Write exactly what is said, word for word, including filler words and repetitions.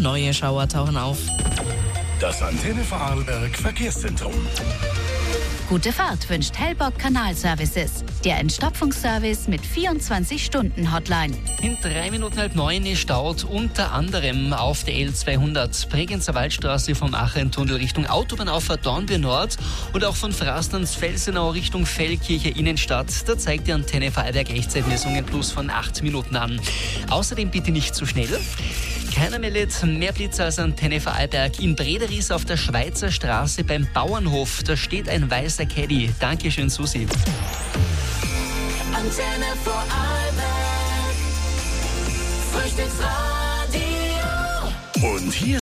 neue Schauer tauchen auf. Das Antenne Vorarlberg Verkehrszentrum. Gute Fahrt wünscht Hellbock Kanalservices. Der Entstopfungsservice mit vierundzwanzig-Stunden-Hotline. In drei Minuten halb neun ist staut unter anderem auf der L zweihundert Bregenzer Waldstraße vom Achentunnel Richtung Autobahnauffahrt Dornbirn Nord und auch von Frastens Felsenau Richtung Fellkirche Innenstadt. Da zeigt die Antenne Vorarlberg Echtzeitmessungen plus von acht Minuten an. Außerdem bitte nicht zu schnell. Keiner meldet mehr Blitzer als Antenne Vorarlberg. In Brederis auf der Schweizer Straße beim Bauernhof, da steht ein weißer Caddy. Dankeschön, Susi. Antenne Vorarlberg, Frühstücksradio. Und hier